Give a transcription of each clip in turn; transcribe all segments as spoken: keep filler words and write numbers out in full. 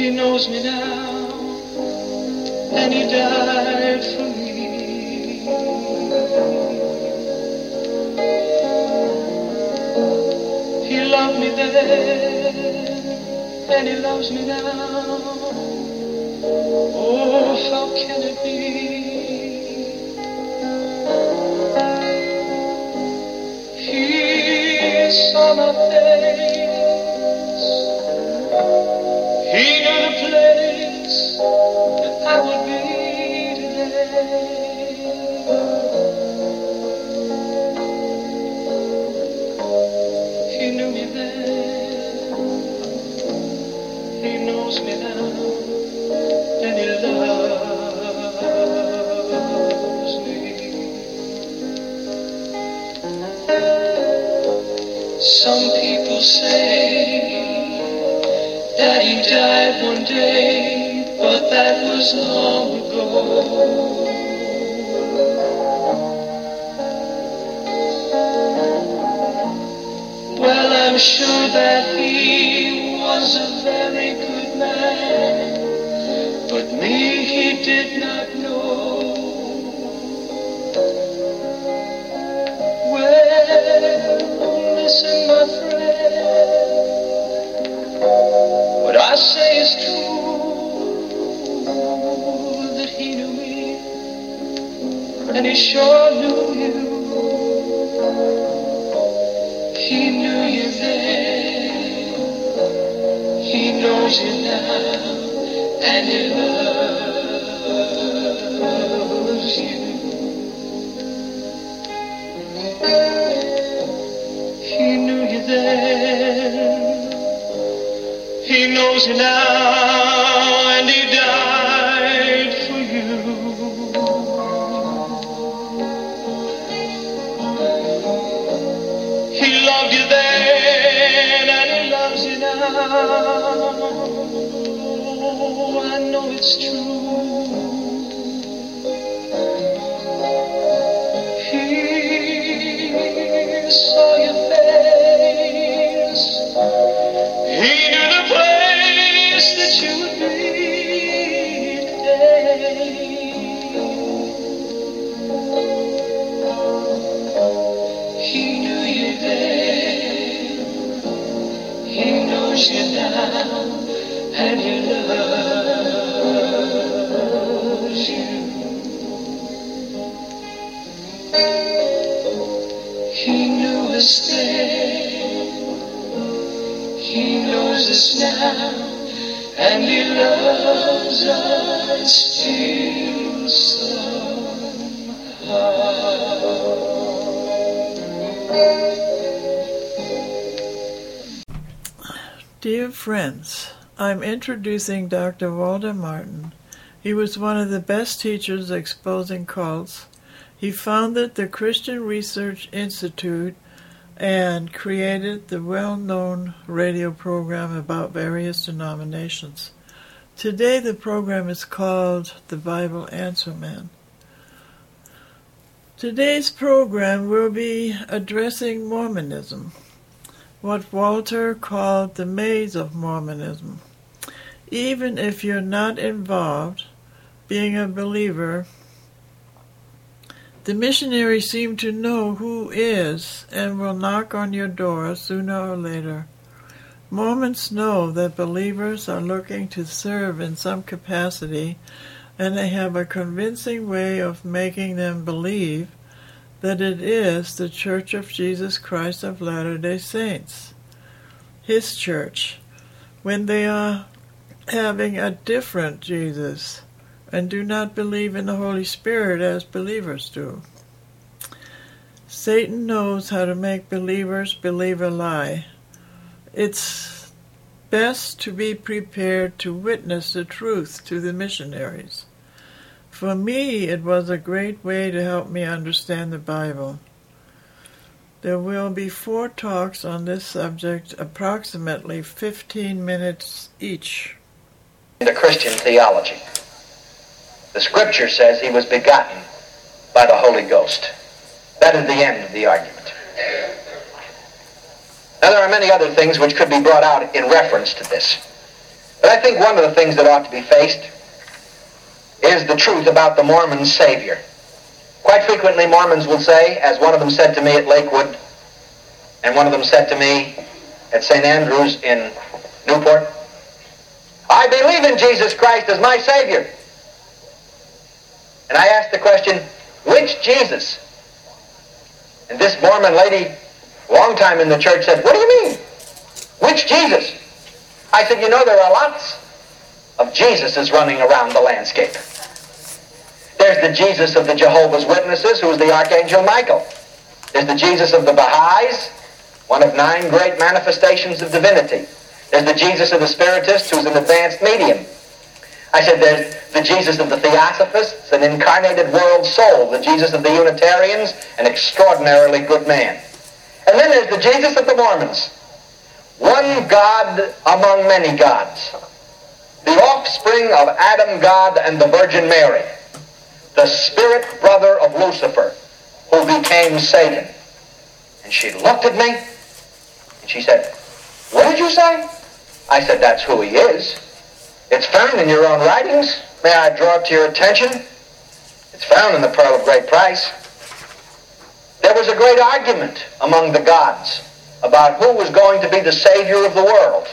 He knows me now, and he died for me. He loved me then, and he loves me now. Oh, how can it be? He saw my face. He knew the place that I would be today. He knew me then. He knows me now. And he loves me. Some people say that he died one day, but that was long ago. Well, I'm sure that he was a very good man, but me he did not know. Well, listen, my friend, what I say is true, that he knew me, and he sure knew you. He knew you then, he knows you now, and he loves you. He knew you then, he knows you now, and he died for you. He loved you then, and he loves you now. Oh, I know it's true. He saw your face. He knew the place that you would be today. He knew you then. He knows you now, and he loves you. He knew us then, he knows us now, and he loves us still somehow. Dear friends, I'm introducing Doctor Walter Martin. He was one of the best teachers exposing cults. He founded the Christian Research Institute and created the well-known radio program about various denominations. Today the program is called The Bible Answer Man. Today's program will be addressing Mormonism, what Walter called the maze of Mormonism. Even if you're not involved, being a believer, the missionaries seem to know who is and will knock on your door sooner or later. Mormons know that believers are looking to serve in some capacity, and they have a convincing way of making them believe that it is the Church of Jesus Christ of Latter-day Saints, His church, when they are having a different Jesus and do not believe in the Holy Spirit as believers do. Satan knows how to make believers believe a lie. It's best to be prepared to witness the truth to the missionaries. For me, it was a great way to help me understand the Bible. There will be four talks on this subject, approximately fifteen minutes each. The Christian theology. The Scripture says he was begotten by the Holy Ghost. That is the end of the argument. Now, there are many other things which could be brought out in reference to this. But I think one of the things that ought to be faced is the truth about the Mormon Savior. Quite frequently Mormons will say, as one of them said to me at Lakewood, and one of them said to me at Saint Andrews in Newport, I believe in Jesus Christ as my Savior. And I asked the question, which Jesus? And this Mormon lady, long time in the church, said, what do you mean? Which Jesus? I said, you know, there are lots of Jesuses running around the landscape. There's the Jesus of the Jehovah's Witnesses, who is the Archangel Michael. There's the Jesus of the Baha'is, one of nine great manifestations of divinity. There's the Jesus of the Spiritists, who's an advanced medium. I said, there's the Jesus of the Theosophists, an incarnated world soul. The Jesus of the Unitarians, an extraordinarily good man. And then there's the Jesus of the Mormons. One God among many gods. The offspring of Adam God and the Virgin Mary. The spirit brother of Lucifer, who became Satan. And she looked at me, and she said, what did you say? I said, that's who he is. It's found in your own writings. May I draw it to your attention? It's found in the Pearl of Great Price. There was a great argument among the gods about who was going to be the Savior of the world.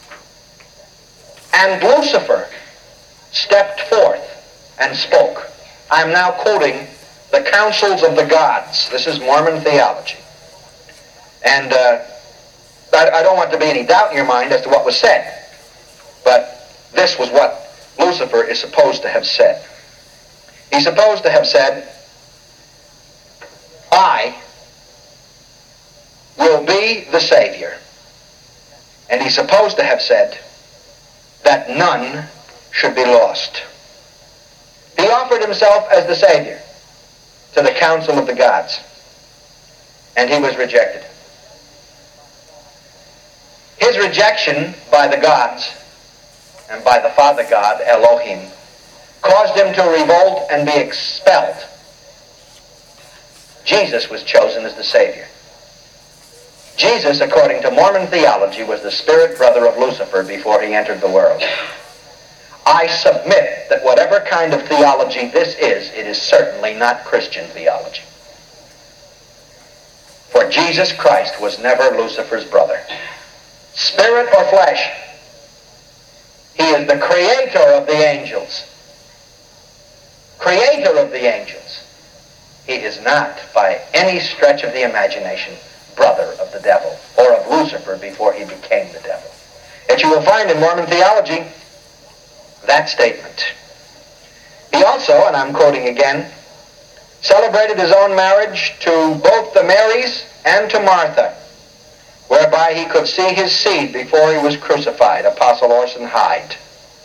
And Lucifer stepped forth and spoke. I'm now quoting the councils of the gods. This is Mormon theology. And uh, I, I don't want there to be any doubt in your mind as to what was said. But this was what Lucifer is supposed to have said. He's supposed to have said, I will be the Savior. And he's supposed to have said that none should be lost. He offered himself as the Savior to the council of the gods, and he was rejected. His rejection by the gods and by the Father God, Elohim, caused him to revolt and be expelled. Jesus was chosen as the Savior. Jesus, according to Mormon theology, was the spirit brother of Lucifer before he entered the world. I submit that whatever kind of theology this is, it is certainly not Christian theology. For Jesus Christ was never Lucifer's brother. Spirit or flesh, he is the creator of the angels. Creator of the angels. He is not, by any stretch of the imagination, brother of the devil, or of Lucifer before he became the devil. Yet you will find in Mormon theology that statement. He also, and I'm quoting again, celebrated his own marriage to both the Marys and to Martha, whereby he could see his seed before he was crucified, Apostle Orson Hyde.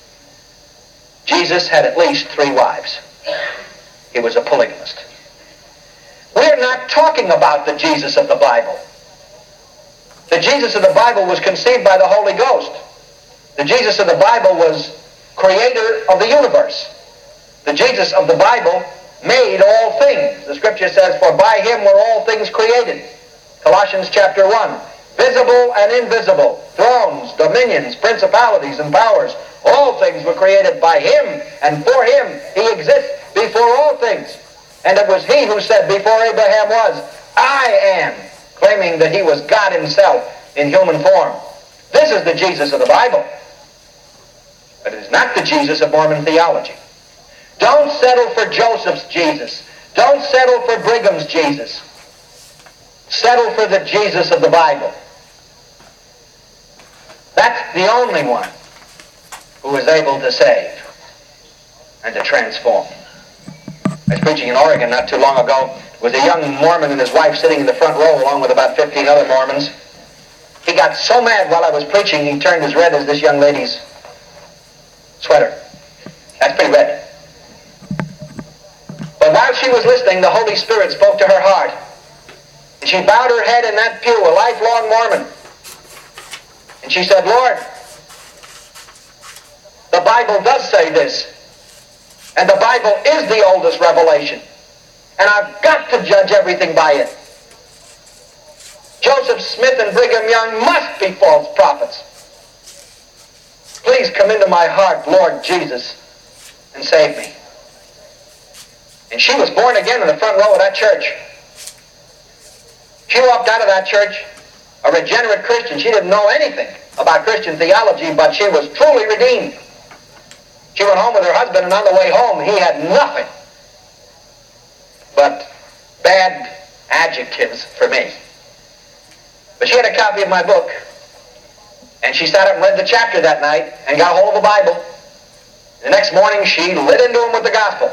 Jesus had at least three wives. He was a polygamist. We're not talking about the Jesus of the Bible. The Jesus of the Bible was conceived by the Holy Ghost. The Jesus of the Bible was creator of the universe. The Jesus of the Bible made all things. The scripture says, for by him were all things created. Colossians chapter one. Visible and invisible, thrones, dominions, principalities, and powers. All things were created by him, and for him he exists before all things. And it was he who said before Abraham was, I am, claiming that he was God himself in human form. This is the Jesus of the Bible. But it is not the Jesus of Mormon theology. Don't settle for Joseph's Jesus. Don't settle for Brigham's Jesus. Settle for the Jesus of the Bible. That's the only one who is able to save and to transform. I was preaching in Oregon not too long ago. There was a young Mormon and his wife sitting in the front row along with about fifteen other Mormons. He got so mad while I was preaching, he turned as red as this young lady's sweater. That's pretty red. But while she was listening, the Holy Spirit spoke to her heart. And she bowed her head in that pew, a lifelong Mormon. And she said, Lord, the Bible does say this. And the Bible is the oldest revelation. And I've got to judge everything by it. Joseph Smith and Brigham Young must be false prophets. please come into my heart, Lord Jesus, and save me. And she was born again in the front row of that church. She walked out of that church a regenerate Christian. She didn't know anything about Christian theology, but she was truly redeemed. She went home with her husband, and on the way home, he had nothing but bad adjectives for me. But she had a copy of my book, and she sat up and read the chapter that night and got a hold of a Bible. The next morning, she lit into him with the gospel.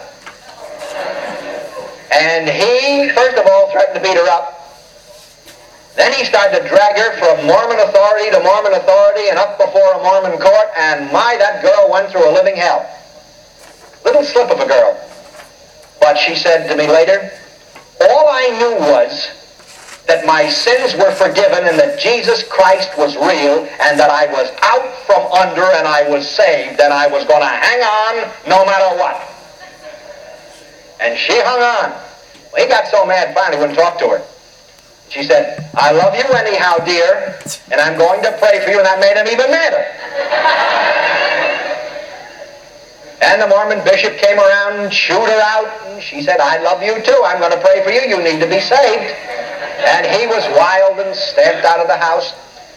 And he, first of all, threatened to beat her up. Then he started to drag her from Mormon authority to Mormon authority and up before a Mormon court, and my, that girl went through a living hell. Little slip of a girl. But she said to me later, all I knew was that my sins were forgiven and that Jesus Christ was real and that I was out from under and I was saved and I was going to hang on no matter what. And she hung on. Well, he got so mad finally wouldn't talk to her. She said, I love you anyhow, dear, and I'm going to pray for you, and that made him even madder. And the Mormon bishop came around and chewed her out, and she said, I love you too, I'm going to pray for you, you need to be saved. And he was wild and stamped out of the house.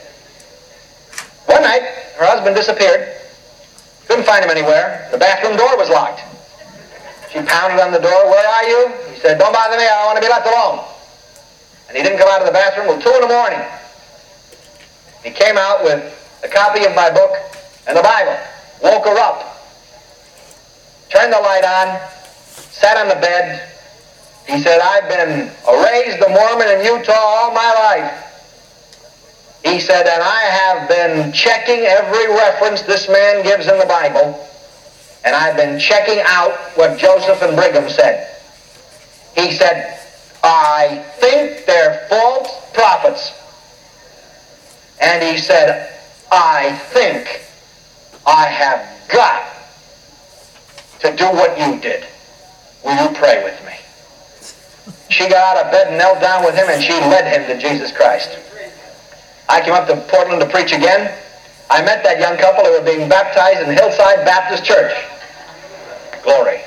One night, her husband disappeared. Couldn't find him anywhere. The bathroom door was locked. She pounded on the door, where are you? He said, don't bother me, I want to be left alone. And he didn't come out of the bathroom until two in the morning. He came out with a copy of my book and the Bible. Woke her up. Turned the light on. Sat on the bed. He said, I've been raised a Mormon in Utah all my life. He said, and I have been checking every reference this man gives in the Bible. And I've been checking out what Joseph and Brigham said. He said, I think they're false prophets. And he said, I think I have got to do what you did. Will you pray with me? She got out of bed and knelt down with him, and she led him to Jesus Christ. I came up to Portland to preach again. I met that young couple who were being baptized in Hillside Baptist Church. Glory.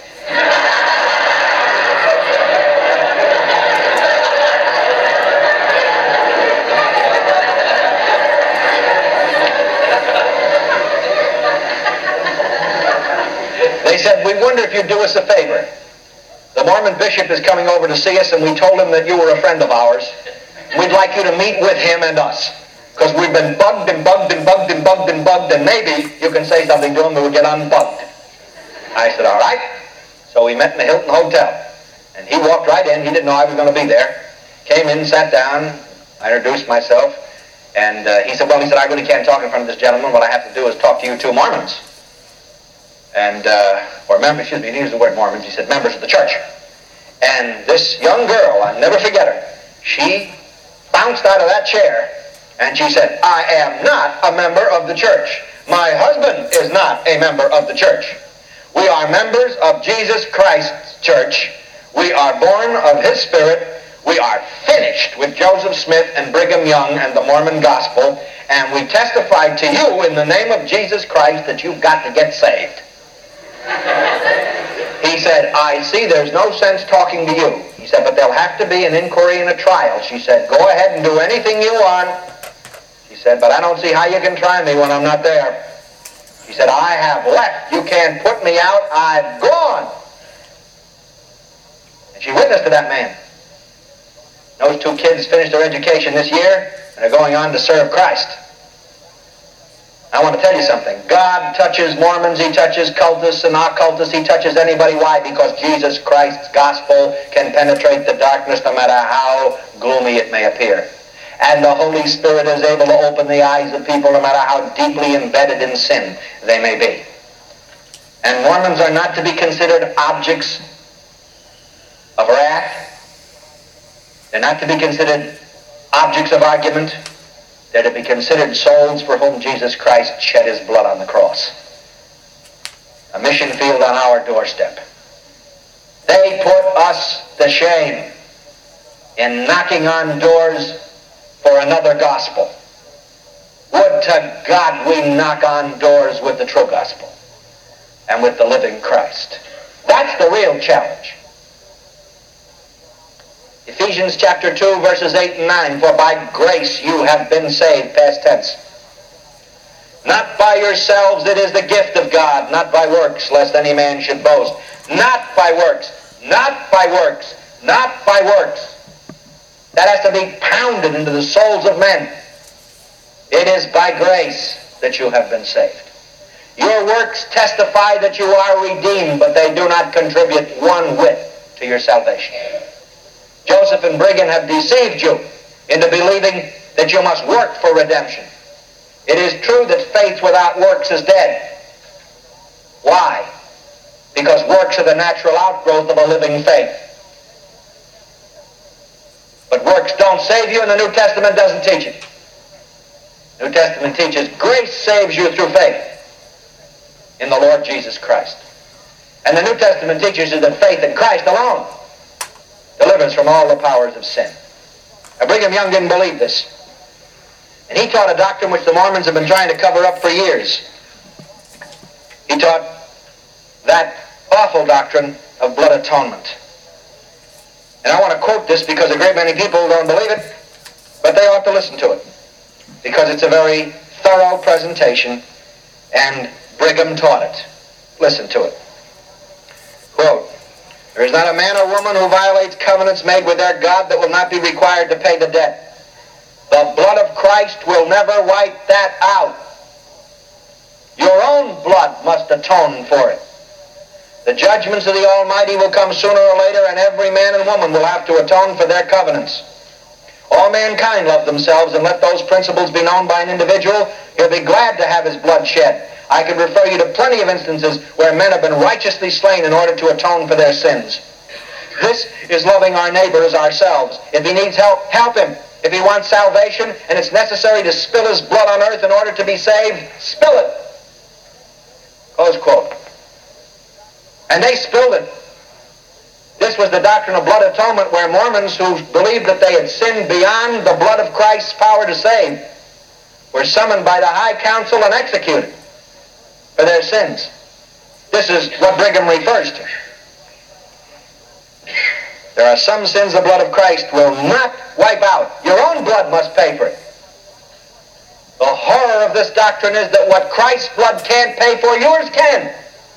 They said, we wonder if you'd do us a favor. The Mormon bishop is coming over to see us, and we told him that you were a friend of ours. We'd like you to meet with him and us, because we've been bugged and bugged and bugged and bugged and bugged, and maybe you can say something to him that will get unbugged. I said, all right. So we met in the Hilton Hotel, and he walked right in. He didn't know I was going to be there. Came in, sat down. I introduced myself, and uh, he said, well, he said, I really can't talk in front of this gentleman. What I have to do is talk to you two Mormons. And, uh, or members, excuse me, he used the word Mormons, he said members of the church. And this young girl, I'll never forget her, she bounced out of that chair, and she said, I am not a member of the church. My husband is not a member of the church. We are members of Jesus Christ's church. We are born of his spirit. We are finished with Joseph Smith and Brigham Young and the Mormon gospel, and we testify to you in the name of Jesus Christ that you've got to get saved. He said, I see there's no sense talking to you. He said, but there'll have to be an inquiry and a trial. She said, go ahead and do anything you want. She said, but I don't see how you can try me when I'm not there. He said, I have left. You can't put me out. I've gone. And she witnessed to that man. Those two kids finished their education this year, and are going on to serve Christ. I want to tell you something. God touches Mormons, he touches cultists and occultists, he touches anybody. Why? Because Jesus Christ's gospel can penetrate the darkness no matter how gloomy it may appear. And the Holy Spirit is able to open the eyes of people no matter how deeply embedded in sin they may be. And Mormons are not to be considered objects of wrath. They're not to be considered objects of argument. They're to be considered souls for whom Jesus Christ shed his blood on the cross. A mission field on our doorstep. They put us to shame in knocking on doors for another gospel. Would to God we knock on doors with the true gospel and with the living Christ. That's the real challenge. Ephesians chapter two, verses eight and nine, for by grace you have been saved, past tense. Not by yourselves, it is the gift of God, not by works, lest any man should boast. Not by works, not by works, not by works. That has to be pounded into the souls of men. It is by grace that you have been saved. Your works testify that you are redeemed, but they do not contribute one whit to your salvation. Joseph and Brigham have deceived you into believing that you must work for redemption. It is true that faith without works is dead. Why? Because works are the natural outgrowth of a living faith. But works don't save you, and the New Testament doesn't teach it. The New Testament teaches grace saves you through faith in the Lord Jesus Christ. And the New Testament teaches you that faith in Christ alone delivers from all the powers of sin. Now, Brigham Young didn't believe this. And he taught a doctrine which the Mormons have been trying to cover up for years. He taught that awful doctrine of blood atonement. And I want to quote this because a great many people don't believe it, but they ought to listen to it, because it's a very thorough presentation, and Brigham taught it. Listen to it. Quote, there is not a man or woman who violates covenants made with their God that will not be required to pay the debt. The blood of Christ will never wipe that out. Your own blood must atone for it. The judgments of the Almighty will come sooner or later, and every man and woman will have to atone for their covenants. All mankind love themselves, and let those principles be known by an individual, he'll be glad to have his blood shed. I could refer you to plenty of instances where men have been righteously slain in order to atone for their sins. This is loving our neighbor as ourselves. If he needs help, help him. If he wants salvation and it's necessary to spill his blood on earth in order to be saved, spill it. Close quote. And they spilled it. This was the doctrine of blood atonement, where Mormons who believed that they had sinned beyond the blood of Christ's power to save were summoned by the high council and executed for their sins. This is what Brigham refers to. There are some sins the blood of Christ will not wipe out. Your own blood must pay for it. The horror of this doctrine is that what Christ's blood can't pay for, yours can.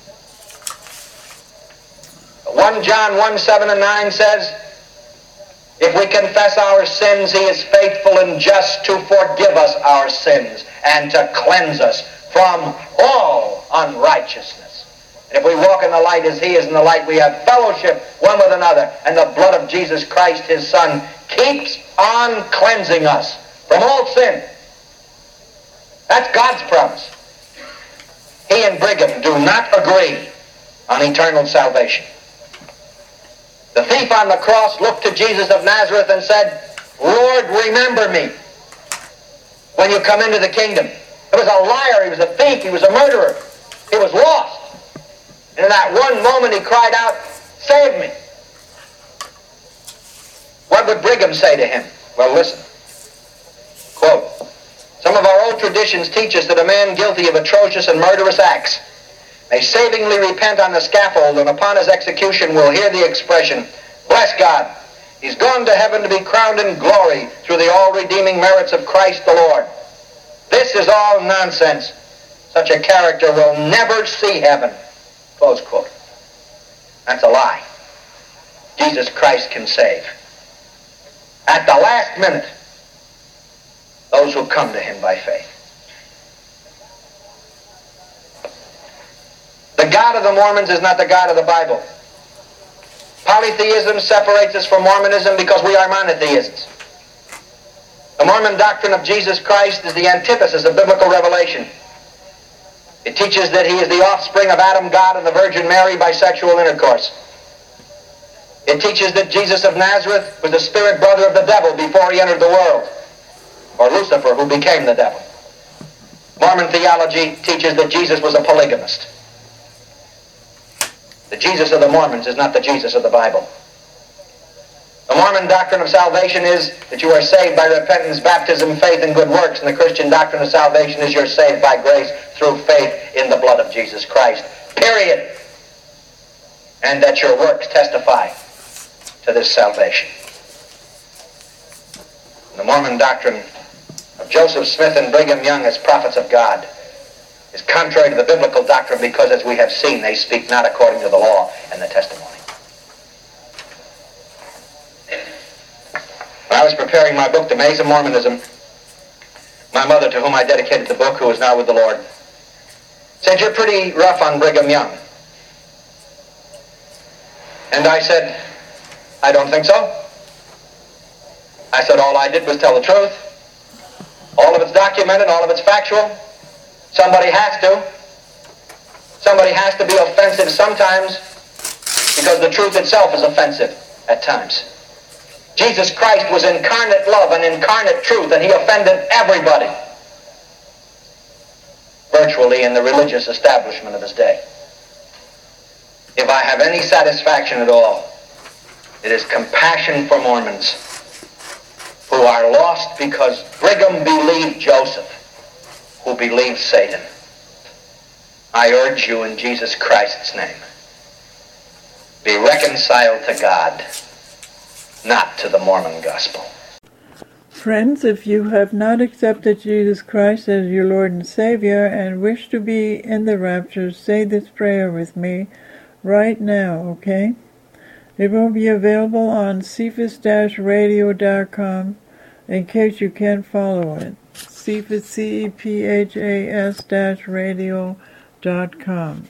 First John one, seven and nine says, if we confess our sins, he is faithful and just to forgive us our sins and to cleanse us from all unrighteousness. And if we walk in the light as he is in the light, we have fellowship one with another, and the blood of Jesus Christ, his Son, keeps on cleansing us from all sin. That's God's promise. He and Brigham do not agree on eternal salvation. The thief on the cross looked to Jesus of Nazareth and said, Lord, remember me when you come into the kingdom. He was a liar, he was a thief, he was a murderer. He was lost. And in that one moment he cried out, save me. What would Brigham say to him? Well, listen. Quote, some of our old traditions teach us that a man guilty of atrocious and murderous acts may savingly repent on the scaffold, and upon his execution will hear the expression, bless God, he's gone to heaven to be crowned in glory through the all-redeeming merits of Christ the Lord. This is all nonsense. Such a character will never see heaven. Close quote. That's a lie. Jesus Christ can save. At the last minute, those who come to him by faith. The God of the Mormons is not the God of the Bible. Polytheism separates us from Mormonism because we are monotheists. The Mormon doctrine of Jesus Christ is the antithesis of biblical revelation. It teaches that he is the offspring of Adam, God, and the Virgin Mary by sexual intercourse. It teaches that Jesus of Nazareth was the spirit brother of the devil before he entered the world, or Lucifer, who became the devil. Mormon theology teaches that Jesus was a polygamist. The Jesus of the Mormons is not the Jesus of the Bible. The The Mormon doctrine of salvation is that you are saved by repentance, baptism, faith, and good works. And the Christian doctrine of salvation is you're saved by grace through faith in the blood of Jesus Christ. Period. And that your works testify to this salvation. The Mormon doctrine of Joseph Smith and Brigham Young as prophets of God is contrary to the biblical doctrine because, as we have seen, they speak not according to the law and the testimony. When I was preparing my book, The Maze of Mormonism, my mother, to whom I dedicated the book, who is now with the Lord, said, "You're pretty rough on Brigham Young." And I said, "I don't think so." I said, "All I did was tell the truth. All of it's documented, all of it's factual. Somebody has to. Somebody has to be offensive sometimes because the truth itself is offensive at times. Jesus Christ was incarnate love and incarnate truth, and he offended everybody, virtually, in the religious establishment of his day. If I have any satisfaction at all, it is compassion for Mormons who are lost because Brigham believed Joseph, who believed Satan. I urge you in Jesus Christ's name, be reconciled to God, not to the Mormon gospel. Friends, if you have not accepted Jesus Christ as your Lord and Savior and wish to be in the rapture, say this prayer with me right now, okay? It will be available on cephas dash radio dot com in case you can't follow it. Cephas, C E P H A S dash radio dot com.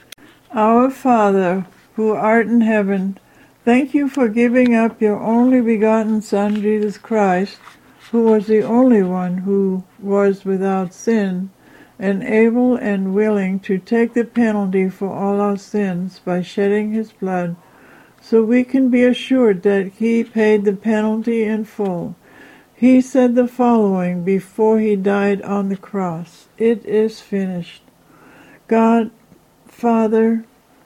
Our Father, who art in heaven, thank you for giving up your only begotten Son, Jesus Christ, who was the only one who was without sin, and able and willing to take the penalty for all our sins by shedding his blood, so we can be assured that he paid the penalty in full. He said the following before he died on the cross: "It is finished." God, Father,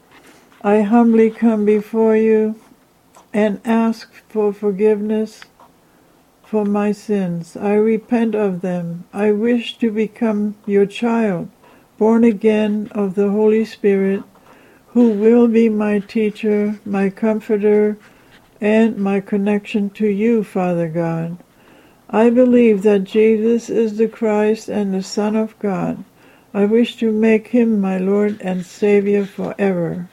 I humbly come before you and ask for forgiveness for my sins. I repent of them. I wish to become your child, born again of the Holy Spirit, who will be my teacher, my comforter, and my connection to you, Father God. I believe that Jesus is the Christ and the Son of God. I wish to make him my Lord and Savior forever.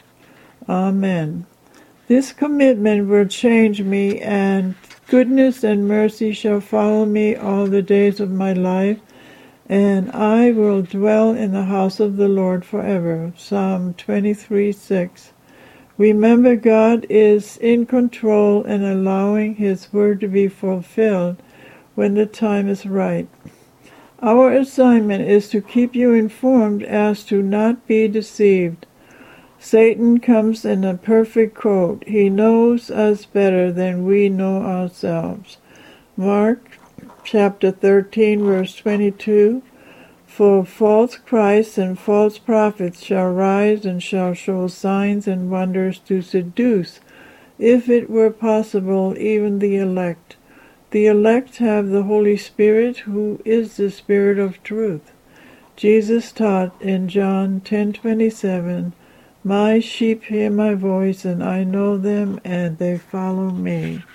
Amen. This commitment will change me, and goodness and mercy shall follow me all the days of my life, and I will dwell in the house of the Lord forever. Psalm twenty-three six. Remember, God is in control and allowing his word to be fulfilled when the time is right. Our assignment is to keep you informed as to not be deceived. Satan comes in a perfect coat. He knows us better than we know ourselves. Mark chapter thirteen, verse twenty-two, "For false Christs and false prophets shall rise and shall show signs and wonders to seduce, if it were possible, even the elect. The elect have the Holy Spirit, who is the Spirit of truth." Jesus taught in John ten twenty-seven, "My sheep hear my voice, and I know them, and they follow me."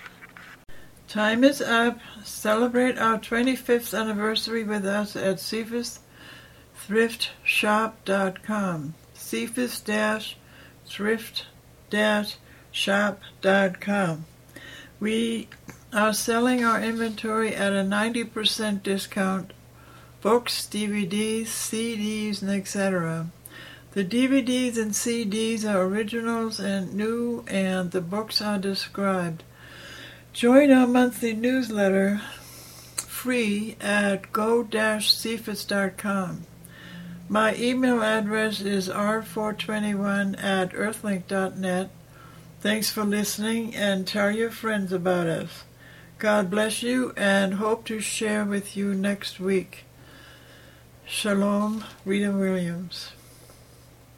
Time is up. Celebrate our twenty-fifth anniversary with us at cephas thrift shop dot com. cephas thrift shop dot com. We are selling our inventory at a ninety percent discount: books, D V Ds, C Ds, and et cetera. The D V Ds and C Ds are originals and new, and the books are described. Join our monthly newsletter free at go dash cephas dot com. My email address is r four twenty-one at earthlink dot net. Thanks for listening, and tell your friends about us. God bless you, and hope to share with you next week. Shalom, Rita Williams.